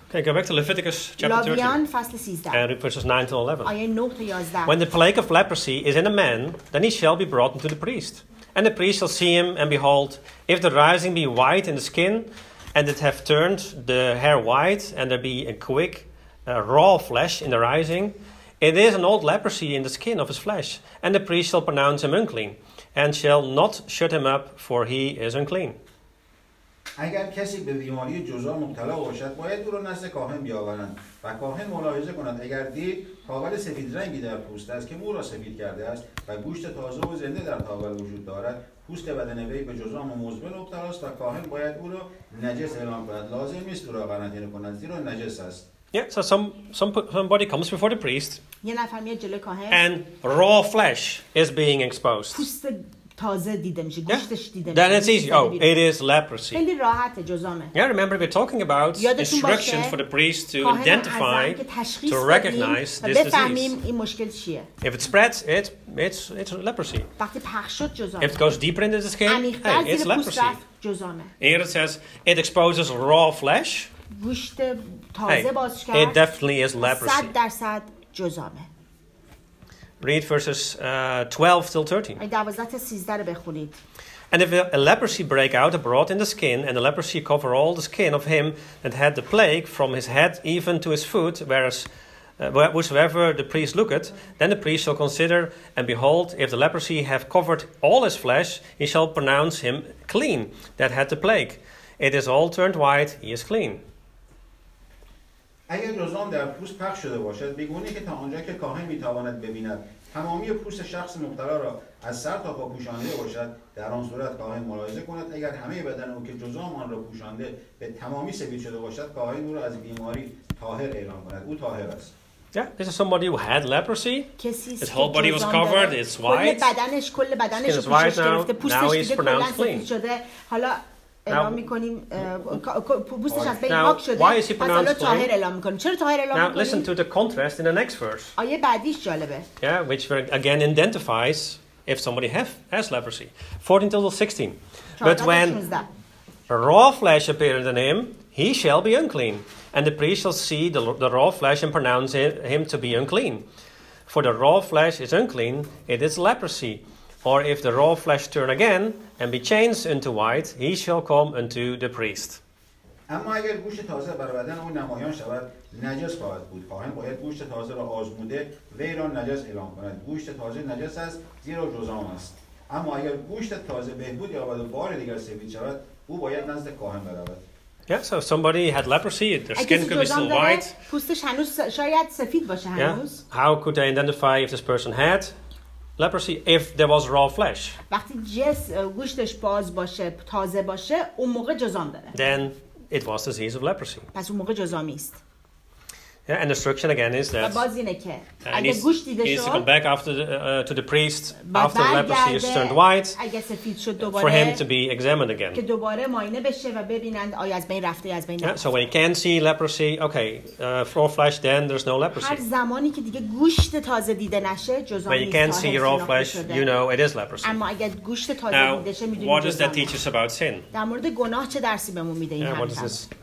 Okay, go back to Leviticus chapter 13. لاویان فصل 13 And read verses 9 to 11. آیه 9 تا 11. When the plague of leprosy is in a man, then he shall be brought unto the priest. And the priest shall see him, and behold, if the rising be white in the skin, and it have turned the hair white, and there be a quick raw flesh in the rising, it is an old leprosy in the skin of his flesh. And the priest shall pronounce him unclean, and shall not shut him up, for he is unclean. اگر کسی به بیماری جزام مبتلا باشد باید او را نزد کاهن بیاورند و کاهن ملاحظه کند اگر دید تاول سفید رنگی در پوست است که مو را سفید کرده است و گوشت تازه و زنده در تاول وجود دارد پوست بدن وی به جزام مزمن مبتلا است و کاهن باید او را نجس اعلام کند لازم نیست او را قرنطینه کند زیرا نجس است. Yeah, so somebody comes before the priest یه نفر میاد جلوی کاهن and raw flesh is being exposed. پوست تازه دیده میشه گوشتش دیده Then میشه. it's easy. Oh, it is leprosy. خیلی راحته جزامه. Yeah, remember we're talking about یادتون instructions باشه for the priest to کاهن identify, اعظم که تشخیص to بدیم recognize و this بفهمیم disease. این مشکل چیه. If it spreads, it's leprosy. وقتی پخش شد If جزامه. it goes deeper into the skin, عمیق‌تر hey, it's زیر پوست leprosy. رفت جزامه. Here it says it exposes raw flesh. گوشت Hey, تازه باز it کرد. definitely is leprosy. 100% جزامه. Read verses 12 till 13. 12 تا 13 رو بخونید. And if a leprosy break out abroad in the skin, and the leprosy cover all the skin of him that had the plague, from his head even to his foot, wheresoever the priest looketh, then the priest shall consider, and behold, if the leprosy have covered all his flesh, he shall pronounce him clean that had the plague. It is all turned white, he is clean. اگر جزام در پوست پخش شده باشد بگونه که تا آنجا که کاهن میتواند ببیند تمامی پوست شخص مبتلا را از سر تا پا پوشانده باشد در آن صورت کاهن ملاحظه کند اگر همه بدن او که جزام آن را پوشانده به تمامی سفید شده باشد کاهن او را از بیماری طاهر اعلام کند او طاهر است. Yeah, this is somebody who had leprosy. His whole body was covered, it's white. کل بدنش Skin is white now. پوستش Now he's دیگه کلا pronounced clean. سفید شده. حالا اعلام می‌کنیم پوستش از بین Now, پاک شده. why is he پس حالا pronounced طاهر clean? اعلام می‌کنیم. چرا طاهر اعلام Now listen می‌کنیم؟ to the contrast in the next verse. آیه بعدیش جالبه. Yeah, which again identifies if somebody has leprosy. 14 till 16. But when raw flesh appeareth in him, he shall be unclean. And the priest shall see the raw flesh and pronounce him to be unclean. For the raw flesh is unclean, it is leprosy. Or if the raw flesh turn again and be changed into white, he shall come unto the priest. اما اگر گوشت تازه بر بدن او نمایان شود نجس خواهد بود کاهن باید گوشت تازه را آزموده وی را نجس اعلام کند گوشت تازه نجس است زیرا جزام است اما اگر گوشت تازه بهبود یابد و بار دیگر سفید شود او باید نزد کاهن برود. Yeah, so if somebody had leprosy, their skin could be still white. پوستش هنوز شاید سفید باشه هنوز. Yeah. How could they identify if this person had leprosy if there was raw flesh? وقتی گوشتش باز باشه تازه باشه اون موقع جزام داره. Then it was disease of leprosy. پس اون موقع جزامی است. Yeah, and the instruction again is that باز اینه که he اگه گوشت دیده needs to come شد back to the priest after the leprosy is turned white اگه سفید شد for دوباره him to be examined که again. دوباره معاینه بشه و ببینند آیا از بین رفته یا از بین Yeah, نرفته. so when you can see leprosy, okay, raw flesh, then there's no هر leprosy. زمانی که دیگه گوشت تازه دیده نشه جزام When you نیست. can't see raw flesh, you know it is leprosy. اما اگر گوشت تازه Now, دیده شه میدونید what does that teach us about sin? در مورد گناه چه درسی بهمون میده این Yeah, what is حرف؟ this?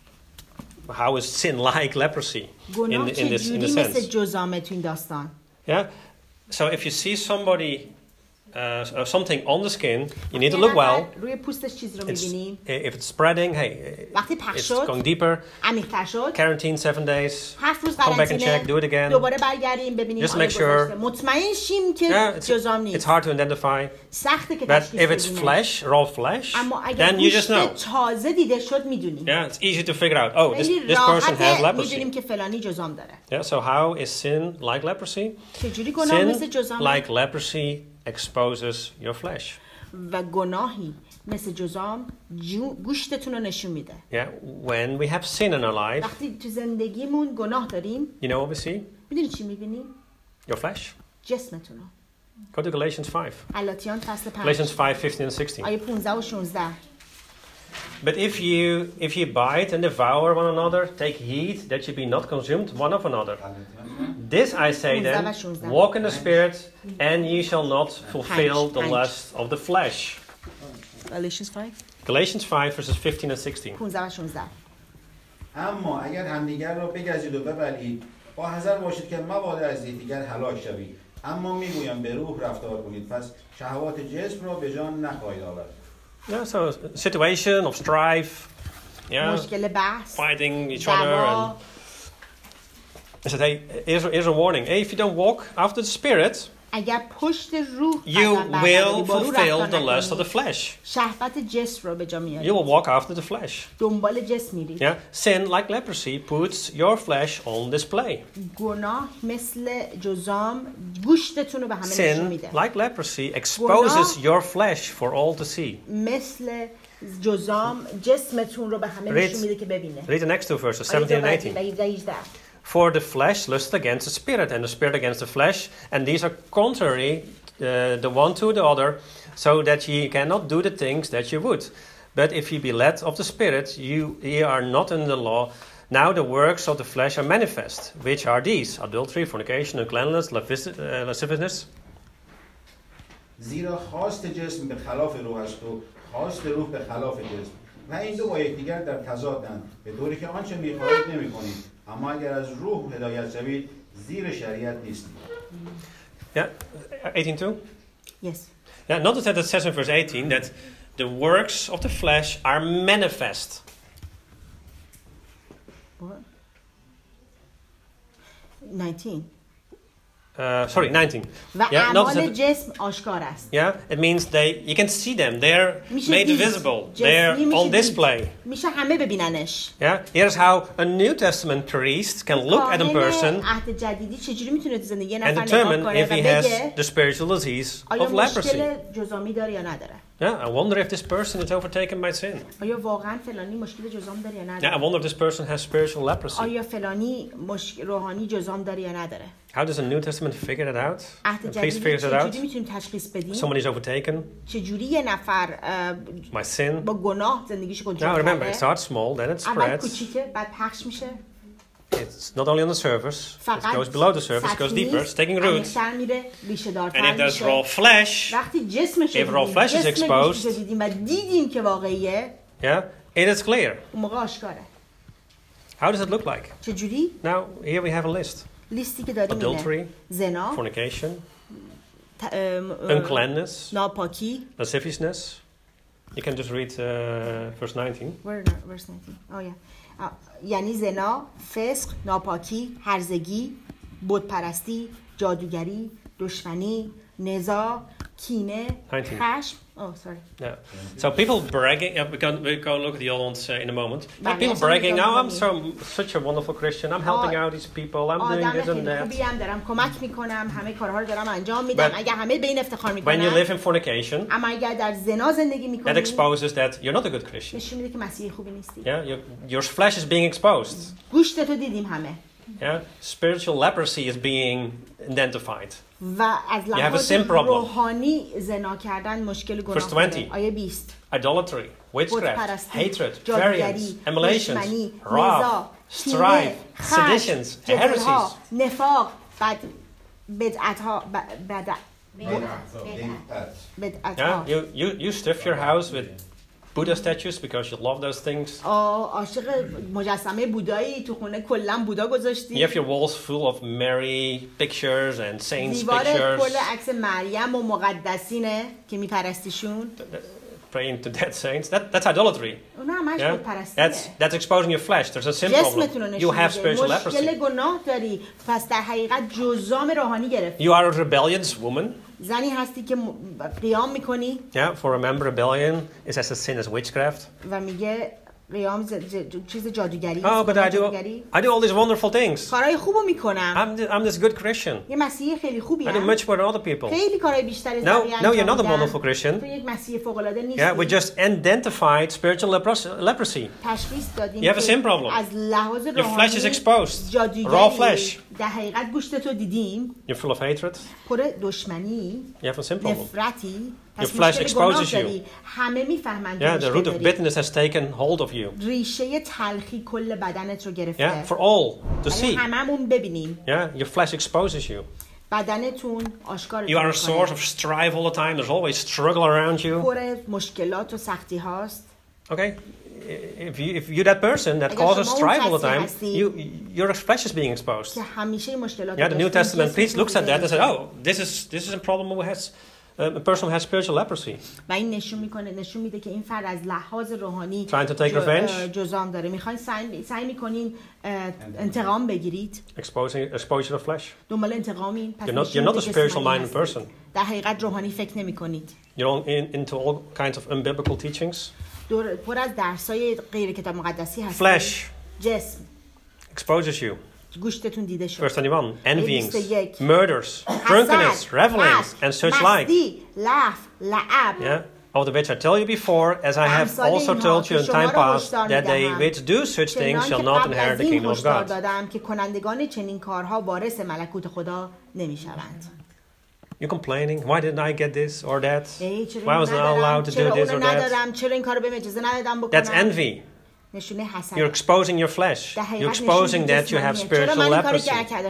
How is sin like leprosy گناه in چه this جوری مثل sense? جزامه تو این داستان؟ Yeah. So if you see somebody something on the skin, you need to look well. روی پوستش چیز رو It's, می‌بینیم. if it's spreading, hey, وقتی پخش it's شد، going deeper. عمیق‌تر شد. Quarantine 7 days. 7 روز Come back and قرنطینه. check. Do it again. دوباره برگردیم ببینیم Just آیا make sure. گذشته. مطمئن شیم که Yeah, جزام it's نیست. hard to identify. سخته که But تشخیص if it's بدیم. flesh, raw flesh, اما اگر then you just know. گوشت تازه دیده شد میدونیم. Yeah, it's easy to figure out. Oh, خیلی this person has راحته leprosy. میدونیم که فلانی جزام داره. Yeah, so how is sin like leprosy? چجوری گناه مثل Sin, جزامه؟ like leprosy, exposes your flesh. و گناهی مثل جزام گوشتتون رو نشون میده. Yeah, when we have sin in our life, وقتی تو زندگیمون گناه داریم you know what we see? میدونی چی میبینیم؟ Your flesh. جسمتون رو. Go to Galatians 5. غلاطیان فصل 5 Galatians 5, 15 and 16. آیه 15 و 16. But if you bite and devour one another, take heed that you be not consumed one of another. This I say then, walk in the Spirit, and ye shall not fulfill the lust of the flesh. Galatians 5 Galatians 5, verses 15 and 16. 15 و 16. اما اگر همدیگر را بگزید و ببلید با حذر باشید که مبادا از یکدیگر هلاک شوید. اما میگویم به روح رفتار کنید، پس شهوات جسم را به جان نخواهید آورد. Yeah, so situation of strife, yeah, مشکل بحث، fighting each other, and دعوا. I said, hey, here's a warning. Hey, if you don't walk after the Spirit, اگر پشت روح you قدم will برداری، با روح fulfill رفتار the lust of the نکنی، flesh. شهوت جسم رو به جا You میاری، will walk after the flesh. دنبال جسم میری. Yeah, sin, like leprosy, puts your flesh on display. گناه مثل جزام گوشتتون رو به همه نشون Sin, میده. like leprosy, exposes your flesh for all to see. مثل جزام جسمتون رو به همه Read. نشون میده که ببینه. Read the next two verses, 17 and 18. For the flesh lusts against the spirit, and the spirit against the flesh, and these are contrary the one to the other, so that ye cannot do the things that ye would. But if ye be led of the Spirit, ye are not in the law. Now the works of the flesh are manifest, which are these: adultery, fornication, uncleanness, lasciviousness. زیرا خواست جسم به خلاف روح است و خواست روح به خلاف جسم و این دو با یکدیگر در تضادند، به طوری که آنچه می‌خواهید نمی‌کنید. اما اگر از روح هدایت شوید زیر شریعت نیستید. Yeah, 18 too. Yes. Yeah, notice that it says in verse 18 that the works of the flesh are manifest. What? 19. Sorry, 19. و Yeah, notice اعمال that, جسم آشکار است. yeah, it means you can see them. They're میشه made دید. visible. جسمی They're میشه on دید. display. میشه همه ببیننش. Yeah, here's how a New Testament priest can look at a person عهد جدیدی چجوری میتونه تو زندگی یه and نفر نگاه determine کنه if و he has بگه the spiritual disease آیا of leprosy. مشکل جزامی داره یا نداره؟ Yeah, I wonder if this person is overtaken by sin. آیا واقعا فلانی مشکل جزام داره یا Yeah, I نداره؟ wonder if this person has spiritual leprosy. آیا فلانی روحانی جزام داره یا نداره؟ How does the New Testament figure it out? عهد The priest جدیدی figures it out. چجوری میتونیم تشخیص بدیم؟ Somebody's overtaken چجوری یه نفر by sin. با گناه زندگیش Now کنترل remember, it کرده؟ starts small, then it اول spreads. کوچیکه بعد پخش میشه. It's not only on the surface, it فقط goes below the surface, it goes سطحی deeper, it's taking roots. عمیق‌تر میره، ریشه And if دارتر there's میشه. raw flesh, وقتی جسمش if raw flesh is جسم exposed, گوشتشو دیدیم و دیدیم که واقعیه، yeah, it is clear. اون موقع آشکاره. How does it look like? چجوری؟ Now, here we have a list. لیستی که داریم Adultery, اینه: زنا، fornication, uncleanness, ناپاکی. lasciviousness. You can just read verse 19. Verse 19. Oh yeah. یعنی زنا، فسق، ناپاکی، هرزگی، بتپرستی، جادوگری، دشمنی، نزاع، کینه، 19. خشم. Oh, sorry. Yeah. So people bragging. Yeah, we go look at the old ones in a moment. But people bragging. Oh, I'm such a wonderful Christian. I'm helping out these people. I'm doing this and that. خوبی هم دارم، کمک میکنم، همه کارها رو دارم انجام میدم. اگه همه به این افتخار When you میکنن، live in fornication, اما اگر در زنا زندگی that میکنی، exposes that you're not a good Christian. نشون میده که مسیحی خوبی نیستی. Yeah, your flesh is being exposed. گوشتتو دیدیم همه. Yeah, spiritual leprosy is being identified. و از You have a لحاظ sin problem. روحانی زنا کردن مشکل گناه Verse داره. 20. آیه 20. Idolatry, witchcraft, بتپرستی، hatred, جادوگری، variance, emulations, دشمنی، wrath, نزاع، strife, کینه، خشم، seditions, جدل‌ها، heresies. نفاق، بدعت‌ها، بدعت‌ها. Yeah, you stuff your house with Buddha statues because you love those things. عاشق مجسمه بودایی تو خونه کلا بودا You گذاشتی. have your walls full of Mary pictures and saints دیوار pictures. کل عکس مریم و مقدسینه که میپرستیشون. Praying to dead saints. That's idolatry. اونا همش Yeah? بتپرستیه. That's exposing your flesh. There's a sin جسمتون رو problem. You نشون have spiritual میده. leprosy. مشکل گناه داری، پس در حقیقت جزام روحانی گرفت. You are a rebellious woman. زنی هستی که قیام میکنی Yeah, for a man, rebellion is as a sin as witchcraft. و میگه قیام چیز جادوگری. Oh, but I do all these wonderful things. کارهای خوبو میکنم. I'm this good Christian. یه مسیحی خیلی خوبی I do هم. much more than other people. خیلی کارهای بیشتری از No, بقیه no, you're not a انجام wonderful میدم. Christian. تو یک مسیحی فوق العاده Yeah, we نیستی. just identified spiritual leprosy. تشخیص دادیم You have a که sin problem. از لحاظ Your flesh is روحانی exposed. Raw جادوگری flesh. در حقیقت گوشتتو دیدیم، You're full of hatred. پر دشمنی، You have a sin problem. نفرتی، Your پس flesh مشکل گناه exposes you. داری. همه میفهمند Yeah, the مشکل root of داری. bitterness has taken hold of you. ریشه تلخی کل بدنت رو گرفته. Yeah, for all to اگه see. هممون ببینیم Yeah, your flesh exposes you. بدنتون آشکار You are a source of strife all the time. There's always struggle around you. پر مشکلات و سختی هاست. Okay, if you're that person that اگر causes شما strife اون all the کسی time, هستی your flesh is being exposed. که همیشه مشکلات Yeah, the New داشتین، Testament priest جسمتون looks at that and دیده says, میشه. "Oh, this is a problem who has a person who has spiritual leprosy." و این نشون میده که این فرد از لحاظ روحانی Trying to take revenge. جزام داره. میخواین سعی میکنین انتقام بگیرید. Exposure of flesh. دنبال انتقامین. پس You're not a spiritual minded person. در حقیقت روحانی فکر نمیکنید. You're into all kinds of unbiblical teachings. پر از درسای غیر کتاب مقدسی هست. Flesh جسم exposes you. گوشتتون دیده شد. Verse 21. Envyings, 21. murders, drunkenness, revelings, and such like. مستی، لف، لعب. Yeah. Of the which I tell you before, as I have also told you in time past, that they which do such things shall not inherit the kingdom of God. دادم که کنندگان چنین کارها وارث ملکوت خدا نمیشوند. You're complaining, why didn't I get this or that? Why was I not allowed to do this or that? چرا این کارو بهم اجازه ندادم بکنم؟ That's envy. نشونه حسد. You're exposing your flesh. You're exposing that you have spiritual leprosy.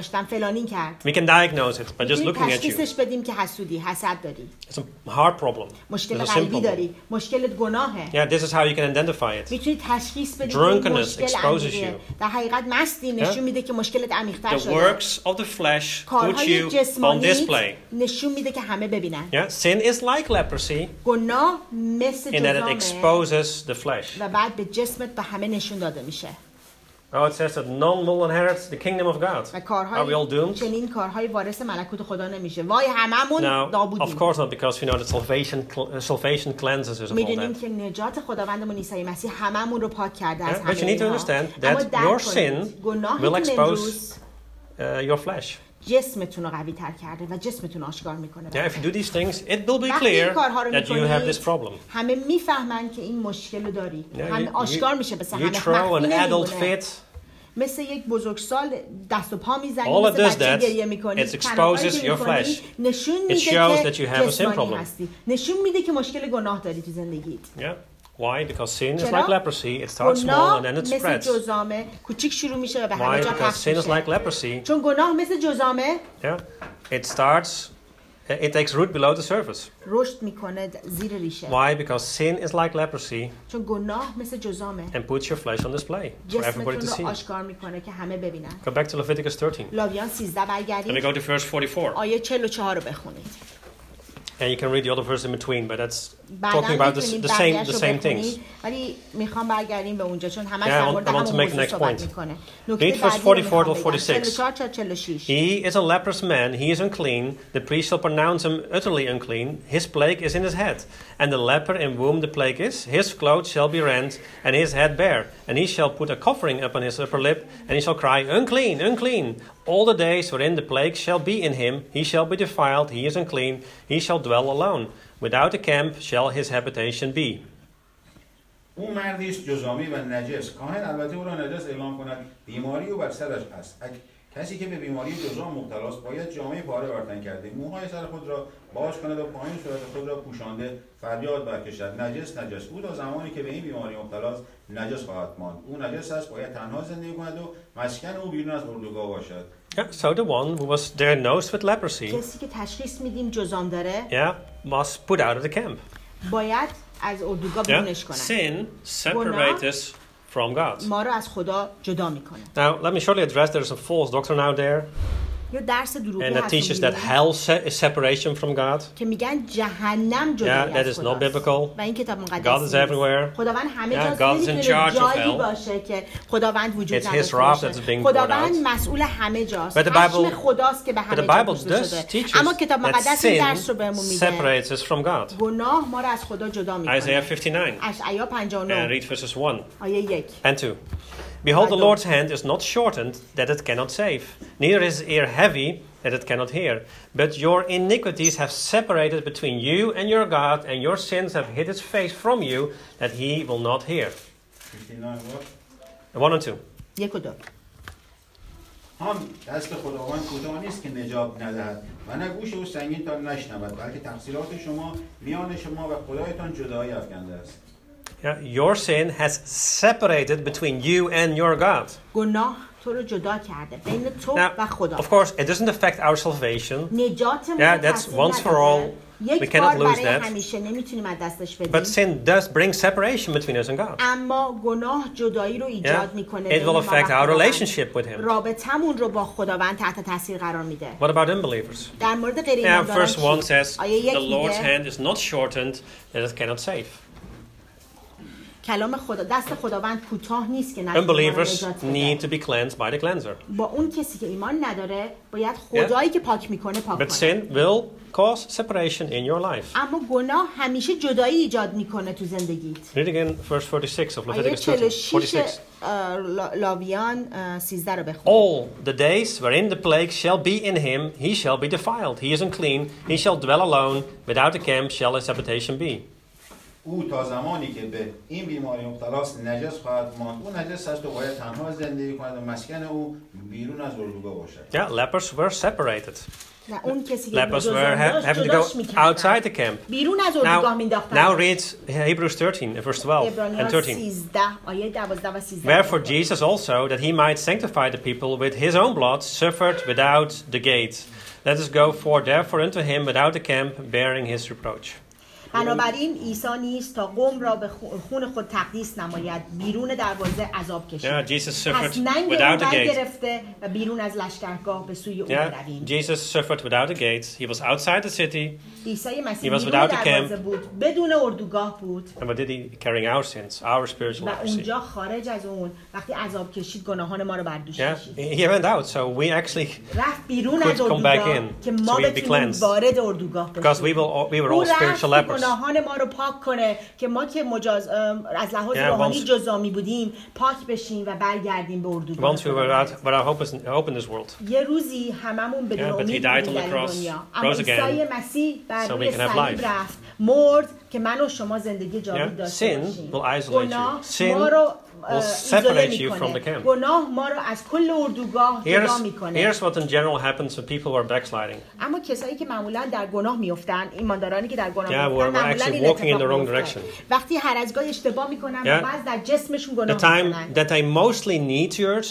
We can diagnose it by just looking at you. تشخیصش بدیم که حسودی، حسد داری. It's a hard problem. مشکل It's a قلبی simple داری. مشکلت گناهه. Yeah, this is how you can identify it. میتونی تشخیص بدی که Drunkenness مشکل exposes عمیقه. you. در حقیقت مستی نشون میده که مشکلت عمیق‌تر The شده. works of the flesh put کارهای you on جسمانی display. نشون میده که همه ببینن. Yeah, sin is like leprosy گناه مثل in that it جزامه exposes the flesh. و بعد به جسمت به همه نشون داده میشه. Oh, it says that none will inherit the kingdom of God. و Are we all کارهای doomed? چنین کارهای وارث ملکوت خدا نمیشه. وای هممون No, of نابودیم. course not, because we know that salvation cleanses us of all میدونیم that. که نجات خداوندمون عیسی مسیح هممون رو پاک کرده از Yeah, همه but you need to اینها. understand اما that درک your کنید، sin گناهتون will expose امروز your flesh. جسمتون رو قوی تر کرده و جسمتون آشکار میکنه. Yeah, if you do these things, it will be وقتی این clear کارها رو that you have this میکنید problem. همه میفهمن که این مشکل رو داری. همه آشکار میشه بس You همه throw an مخفی adult نمیمونه. fit. مثل یک بزرگسال دست و پا میزنی، All it مثل does بچه that, گریه میکنی، it exposes your flesh. نشون It میده shows that که you have a sin جسمانی problem. هستی. نشون میده که مشکل گناه داری تو زندگیت. Yeah. Why? Because sin is چرا؟ like leprosy. It starts small گناه and then it مثل spreads. جزامه، کوچیک شروع میشه و به همه Why? جا Because پخش sin is like میشه. leprosy. چون گناه مثل جزامه Yeah. It starts, it takes root below the surface. رشد میکنه زیر ریشه. Why? Because sin is like leprosy چون گناه مثل جزامه. and puts your flesh on display for everybody to جسمتون see. رو آشکار میکنه که همه ببینن. Go back to Leviticus 13. لاویان 13 Let me برگردید. go to verse 44. آیه 44 رو بخونید. And you can read the other verse in between, but that's بعداً talking about می‌تونید the بقیه‌اش رو same بخونید، things. ولی میخوام برگردیم به اونجا چون همش Yeah, در I مورد want همون to make the موضوع next صحبت point. میکنه. Read نکته verse بعدی 44 رو to میخوام 46. بگم. 44 تا 46. He is a leprous man, he is unclean, the priest shall pronounce him utterly unclean, his plague is in his head. And the leper in whom the plague is, his clothes shall be rent, and his head bare. And he shall put a covering upon his upper lip, and he shall cry, Unclean, unclean. All the days wherein the plague shall be in him, he shall be defiled, he is unclean, he shall dwell alone. Without a camp shall his habitation be. اون مردی است جزامی و نجس. کاهن البته او را نجس اعلام کند، بیماری او بر سرش است. کسی که به بیماری جزام مبتلاست باید جامه پاره بر تن کرده، موهای سر خود را باز کند و پایین صورت خود را پوشانده فریاد برکشد، نجس نجس. او تا زمانی که به این بیماری مبتلاست نجس خواهد ماند. او نجس است، باید تنها زندگی کند و مسکن او بیرون از اردوگاه باشد. Yeah, so the one who was diagnosed with leprosy, کسی که تشخیص میدیم جزام داره was put out of the camp. باید از اردوگاه Yeah? بیرونش کنن. Sin separates us from God. ما رو از خدا جدا میکنه. Now, let me shortly address there's a false doctrine out there, یا درس دروغی and that teaches هست that hell is separation from God. که میگن جهنم جدایی Yeah, that از is not خداست. biblical. و این کتاب مقدس God is نیست. everywhere. خداوند همه Yeah, جاست. God is in نمی‌تونه charge of جایی hell. باشه که خداوند وجود It's his نداشته wrath باشه. that's being poured خداوند out. مسئول همه جاست. But the خشم Bible- خداست که به همه the جا Bible گذاشته does شده. teach us اما کتاب that مقدس این sin درس رو بهمون میده. separates us from God. گناه ما رو از خدا جدا میکنه. Isaiah 59, اشعیا and 59 read verses 1 آیه 1. and 2. Behold, the Lord's hand is not shortened that it cannot save, neither is his ear heavy that it cannot hear. But your iniquities have separated between you and your God, and your sins have hid his face from you, that he will not hear. 1 and 2. 1 و 2. آن دست خداوند کوتاه نیست که نجات ندهد و نه گوش او سنگین تا نشنود، بلکه تقصیرات شما میان شما و خدایتان جدایی افکنده است. Yeah, your sin has separated between you and your God. گناه تو رو جدا کرده بین تو Now, و خدا. of course, it doesn't affect our salvation. نجاتمون Yeah, that's once for all. We یک cannot بار lose برای that. همیشه نمیتونیم از دستش But بدیم. sin does bring separation between us and God. اما گناه جدایی رو ایجاد Yeah, میکنه. it بین will ما و affect our خداوند. relationship with Him. رابطمون رو با خداوند تحت تاثیر قرار میده. What about unbelievers? در مورد غیر Yeah, ایمانداران verse 1 چی؟ says, آیه یک the Lord's میگه hand is not shortened that it cannot save. کلام خدا دست خداوند کوتاه نیست که نتونه ما رو Unbelievers نجات need بده. to be cleansed by the cleanser. با اون کسی که ایمان نداره باید خدایی که پاک میکنه پاک But کنه. sin will cause separation in your life. اما گناه همیشه جدایی ایجاد میکنه تو زندگیت. Read again verse 46 of آیه Leviticus 13. 46 46. لاویان 13 رو بخون. All the days wherein the plague shall be in him, he shall be defiled. He is unclean. He shall dwell alone. Without a camp shall his habitation be. او تا زمانی که به این بیماری مبتلاست نجس خواهد ماند. او نجس است و باید تنها زندگی کند و مسکن او بیرون از اردوگاه باشد. Yeah, lepers were separated. نه اون کسی که Lepers were جزام داشت having to go جداش میکردن. outside the camp. بیرون از اردوگاه Now مینداختن. read Hebrews 13, verse 12 and عبرانیان 13. 13 آیه 12 و 13. Wherefore Jesus also, that he might sanctify the people with his own blood, suffered without the gate. Let us go forth therefore unto him without the camp, bearing his reproach. بنابراین عیسی نیست تا قوم را به خون خود تقدیس نماید بیرون دروازه عذاب کشید. Yeah, Jesus suffered پس ننگ او without the gate. برگرفته و بیرون از لشکرگاه به سوی او Yeah, برویم. Jesus suffered without the gates. He was outside the city. عیسی مسیح He was بیرون without the دروازه camp. بود بدون اردوگاه بود And what did he? Carrying our sins, our spiritual و leprosy. اونجا خارج از اون وقتی عذاب کشید گناهان ما رو بر دوش Yeah, کشید. he went out, so we actually, رفت بیرون could از come back اردوگاه in, که so ما we'd be بتونیم cleansed. وارد اردوگاه because we بشیم. were او all رفت spiritual که lepers. گناهان ما رو پاک کنه که ما که از لحاظ Yeah, روحانی once- جزامی بودیم پاک بشیم و برگردیم به اردوگاه. Once we were out, but our hope in this world. یه روزی هممون بدون Yeah, but he امید died بودیم on the در این cross, دنیا. اما rose عیسی again, مسیح بر so روی we can have صلیب life. رفت مرد که من و شما زندگی جاوید Yeah, داشته sin باشیم. will isolate you. گناه Sin ما رو will ایزوله separate you from the میکنه. camp. گناه ما رو از کل اردوگاه جدا Here's, میکنه. here's what in general happens when people who are backsliding. اما کسایی که معمولا در گناه میافتن ایماندارانی که در گناه Yeah, میافتن we're معمولا actually این walking in the اتفاق wrong میفته. direction. وقتی هر از گاهی اشتباه میکنن و Yeah. بعض در جسمشون The گناه time میکنن. that they mostly need church,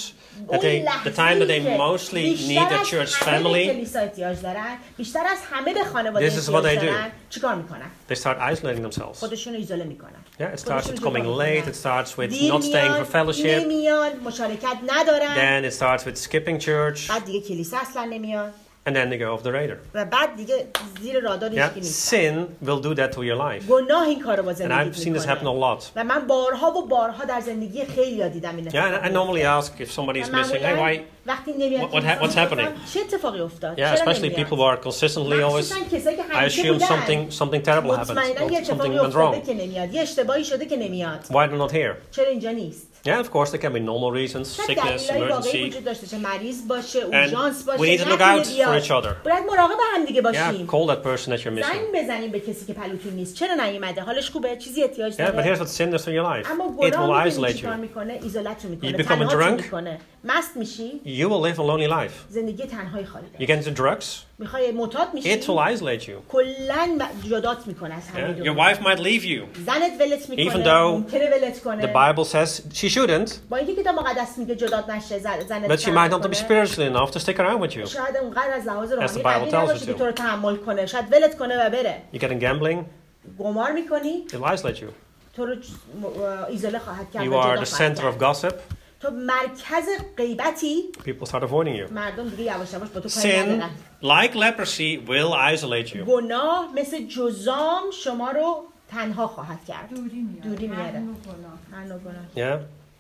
the time that they mostly need a church family, کلیسا احتیاج دارن بیشتر از همه به خانواده This is what احتیاج they do. دارن چیکار میکنن؟ they start isolating themselves. خودشون رو ایزوله میکنن. Yeah, it starts خودشون with رو coming جدا late, می‌کنن. it starts with دیر not staying for میان، fellowship, نمیان، مشارکت ندارن. then it starts with skipping church, بعد دیگه کلیسا اصلا نمیان and then they go off the radar. و بعد دیگه زیر رادار Yeah, هیچکی نیستن. sin will do that to your life. گناه این کارو با And I've زندگیت seen this happen a میکنه. lot. و من بارها و بارها در زندگی خیلی دیدم این Yeah, and I normally ask if somebody is missing, hey, why? وقتی نمیاد what's happening? چه اتفاقی افتاد؟ Yeah, چرا especially نمیاد؟ people who are consistently always, مخصوصاً کسایی که I همیشه assume بودن. something terrible happened, مطمئنا یه or something اتفاقی went افتاده wrong. که نمیاد. یه اشتباهی شده که نمیاد. Why they're not here? چرا اینجا نیست؟ Yeah, of course, there can be normal reasons, شاید sickness, دلایلی واقعی emergency. وجود داشته چه مریض باشه، اورژانس باشه. we need to look نتونه out بیاد. for each other. باید مراقب هم دیگه Yeah, باشیم. call that person that you're missing. زنگ بزنیم به کسی که پلوتون نیست. چرا نیومده؟ حالش خوبه؟ چیزی احتیاج Yeah, but داره؟ here's what sin does to your life. اما It will گناه isolate چیکار you. میکنه؟ ایزولت رو میکنه. You become a تنهات drunk. میکنه. مست میشی. You will live a lonely life. زندگی تنهایی خواهی You داشت. get into drugs, میخوای معتاد میشی. it will isolate you. کلاً جدات میکنه از همه Yeah? Your دنیا. wife might leave you. زنت ولت Even میکنه. though ممکنه ولت The کنه. Bible says she shouldn't, با اینکه کتاب مقدس میگه جدات نشه زنت. but she might not be spiritually enough to stick around with you. شاید اونقدر از لحاظ As the روحانی Bible قوی tells نباشه you که to. تو رو تحمل کنه. شاید ولت کنه و بره. You get in gambling, قمار میکنی it will isolate you. تو رو ایزوله خواهد کرد. You و are جدا the خواهد center کرد. of gossip, تو مرکز غیبتی. people start avoiding you. مردم دیگه یواش یواش با تو کاری Sin, ندارن. like leprosy, will isolate you. گناه مثل جزام شما رو تنها خواهد کرد. دوری میاره. هر نوع گناه. Yeah?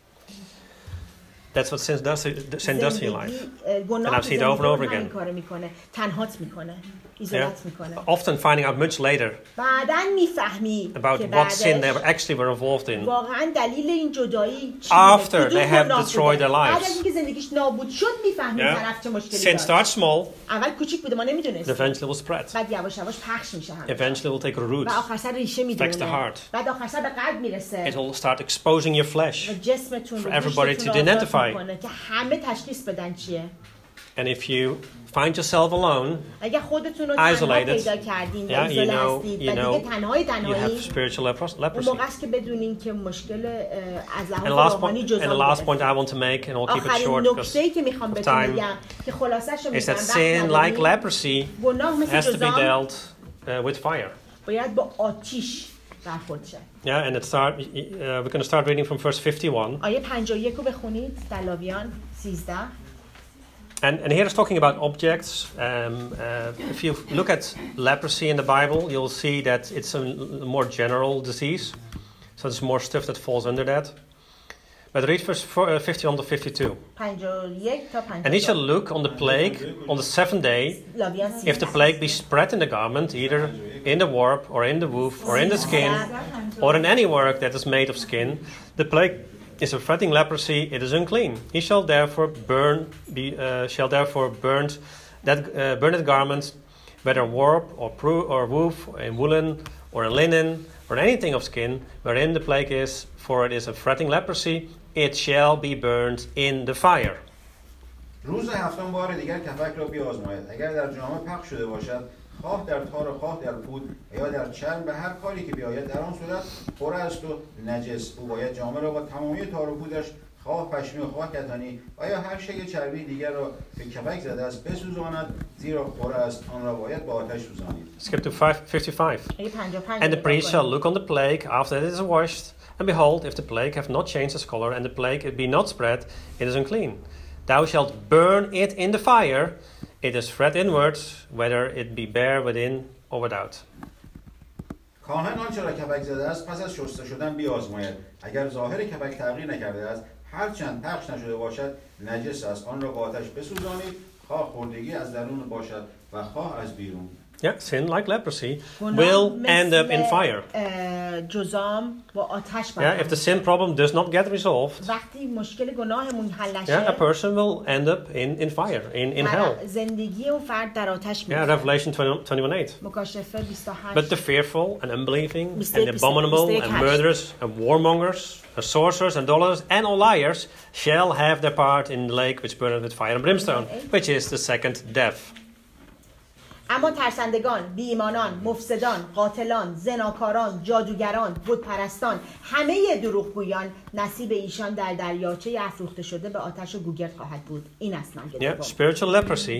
That's what sin does to your life. گناه And I've seen it over and over again. این کارو میکنه. تنهات میکنه. ایزولت میکنه. Often finding out much later بعداً میفهمی about که what sin they بعدش actually were involved in. واقعاً دلیل این جدایی چی After بوده؟ they کدوم have گناه destroyed بوده؟ their بعد lives. از اینکه زندگیش نابود شد میفهمی Yeah? طرف چه مشکلی Sin داشت. starts small, اول کوچیک بوده ما it نمیدونستیم. eventually will spread. بعد یواش یواش پخش میشه هم. Eventually will take root. و آخر سر ریشه Affects the میدونه. heart. بعد آخر سر به قلب It میرسه. will start exposing your flesh. و جسمتون For رو everybody گوشتتون to رو آزاد identify. میکنه که همه تشخیص بدن چیه. And if you find yourself alone, اگه خودتون رو تنها isolated, پیدا کردین yeah, ایزوله you هستید و دیگه تنهای you have تنهایی spiritual اون leprosy. موقع است که بدونین که مشکل از And لحاظ the روحانی last جزام point I want to make, and I'll keep it آخرین short because نکته‌ای که میخوام of بهتون time, بگم که خلاصش رو is میگم that sin, like leprosy, گناه مثل has to be جزام dealt with fire. باید با آتیش برخورد شه. Yeah, and we're going to start reading from verse 51. آیه 51 رو بخونید در لاویان 13. And here it's talking about objects. If you look at leprosy in the Bible, you'll see that it's a more general disease. So there's more stuff that falls under that. But read verse 51 to 52. 51 تا 52. And he shall look on the plague on the seventh day. لاویان If the plague be spread in the garment, either in the warp or in the woof or in the skin or in any work that is made of skin, the plague is a fretting leprosy, it is unclean. He shall therefore burn that garment, whether warp or woof, or in woolen or in linen or anything of skin, wherein the plague is, for it is a fretting leprosy, it shall be burned in the fire. روز هفتم بار دیگر کفک را بیازماید. اگر در جامه پخش شده باشد، خواه در تار و خواه در پود یا در چرم، به هر کاری که بیاید در آن صورت پر است و نجس. او باید جامه را با تمامی تار و پودش، خواه پشمی و خواه کتانی و یا هر شی چربی دیگر را که کفک زده است بسوزاند، زیرا پر است، آن را باید با آتش سوزانید. Skip to 55. And the priest shall look on the plague after it is washed, and behold, if the plague have not changed its color, and the plague be not spread, it is unclean. Thou shalt burn it in the fire. It is fret inwards, whether it be bare within or without. کاهن آنچه را کفک زده است پس از شسته شدن بیازماید. اگر ظاهر کفک تغییر نکرده است، هرچند پخش نشده باشد نجس است. آن را با آتش بسوزانید، خواه خوردگی از درون باشد و خواه از بیرون. Yeah, sin like leprosy will end up in fire. جزام با آتش Yeah, if the sin problem does not get resolved, وقتی مشکل گناهمون حل نشه، yeah, a person will end up in fire, in hell. زندگی اون فرد در آتش Yeah, Revelation 21:8. مکاشفه 28. But the fearful and unbelieving and abominable and murderers and warmongers and sorcerers and idolaters and all liars shall have their part in the lake which burneth with fire and brimstone, which is the second death. اما ترسندگان، بی‌ایمانان، مفسدان، قاتلان، زناکاران، جادوگران، بتپرستان، همه دروغگویان نصیب ایشان در دریاچه افروخته شده به آتش و گوگرد خواهد بود. این است ننگ Yeah, spiritual leprosy,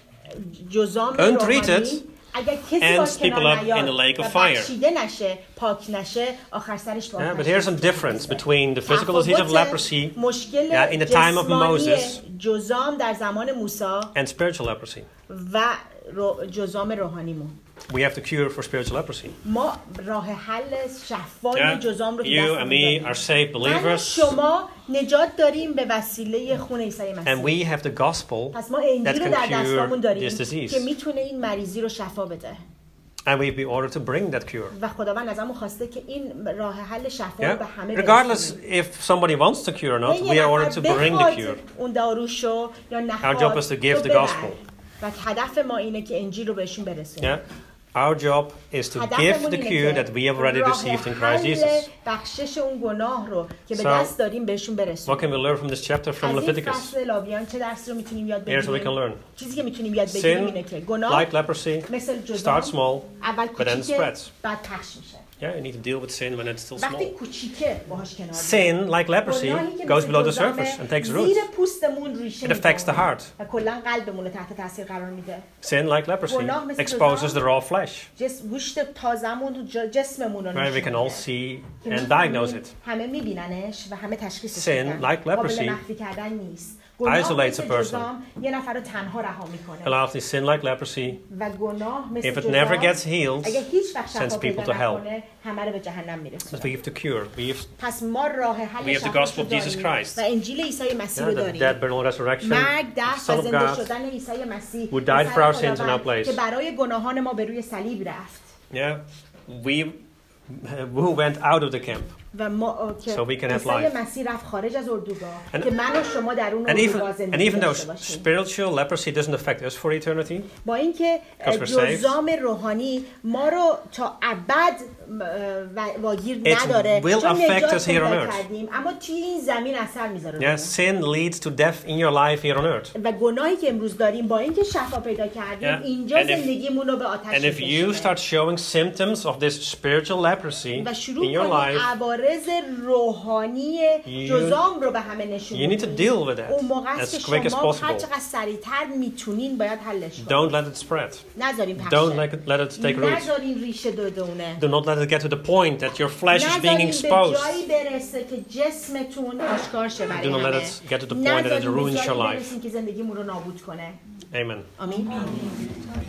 جزام untreated, روحانی اگر کسی باش کنار نیاد و بخشیده نشه، پاک نشه، آخر سرش با yeah, but here's some difference between the physical disease of leprosy in the time of Moses جزام در زمان موسی and spiritual leprosy. و جزام روحانیمون. We have the cure for spiritual leprosy. ما راه حل شفای جزام رو You and me are saved believers, شما نجات داریم به وسیله خون عیسی مسیح. and we have the gospel پس ما that انجیل رو در can دستامون cure داریم this disease. که میتونه این مریضی رو شفا بده. And we've been ordered to bring that cure. و خداوند ازمون خواسته که این راه حل شفا رو به همه Regardless برسونیم. if somebody wants the cure or not, we are ordered to bring the cure. اون داروشو یا نخواد. Our job is to give the gospel. و هدف ما اینه که انجیل رو بهشون برسونیم. Our job is to give the cure that we have already received in Christ Jesus. بخشش اون گناه رو که به دست داریم بهشون برسونیم. What can we learn from this chapter from Leviticus? فصل لاویان چه درسی رو میتونیم یاد Here's what we بگیریم؟ can learn. چیزی که میتونیم یاد بگیریم اینه که گناه Like leprosy, مثل جزام start small, اول but then کوچیکه spreads. بعد پخش میشه. Yeah, you need to deal with sin when it's still وقتی small. کوچیکه باهاش کنار Sin, like leprosy, goes below the surface and takes root. زیر پوستمون ریشه It affects the heart. و کلا قلبمون رو تحت تاثیر قرار میده. Sin, like leprosy, exposes the raw flesh. گوشت تازمون تو جسممون رو Right, we can all see and diagnose it. همه میبیننش و همه تشخیصش Sin, like leprosy, مخفی کردن نیست. isolates a person. یه نفر رو تنها رها میکنه. Lastly, sin, like leprosy, و گناه مثل if it never gets healed, اگه هیچ وقت sends شفا people پیدا to hell. نکنه همه رو به جهنم But میرسونه. we have the cure. پس ما راه حل we have the gospel of Jesus Christ. و انجیل عیسی مسیح رو The داریم. death, burial, and resurrection, مرگ، the دفن Son و of زنده God, شدن عیسی مسیح who died for our sins in our place. که برای گناهان ما به روی صلیب رفت. Yeah, who went out of the camp. و ما So we can have عیسی life. مسیح رفت خارج از اردوگاه And- که من و شما در اون And اردوگاه even زندگی though داشته باشیم. spiritual leprosy doesn't affect us for eternity, با اینکه Because we're saved. جزام روحانی ما رو تا ابد واگیر It نداره will چون affect نجات us here on پیدا earth. کردیم اما توی این زمین اثر میذاره yeah, sin leads to death in your life here on earth. و گناهی که امروز داریم با اینکه شفا پیدا کردیم Yeah. اینجا And if- زندگیمون رو به آتش And if you می‌کشونه. start showing symptoms of this spiritual leprosy و in شروع your کنیم life, عوارض روحانی جزام رو به همه نشون you need to بدیم. deal with that اون موقع است as که quick as شما هر possible. چقدر سریعتر میتونین باید حلش کنید. Don't let it spread. نذاریم پخشه. Don't let it take root. نذارین ریشه دودونه. Do not let it get to the point that your flesh is being نذارین به exposed. جایی برسه که جسمتون آشکار شه برای Do not let همه. it get to the point that it نذارین به ruins جایی your life. برسین که زندگیمون رو نابود کنه. Amen. آمین.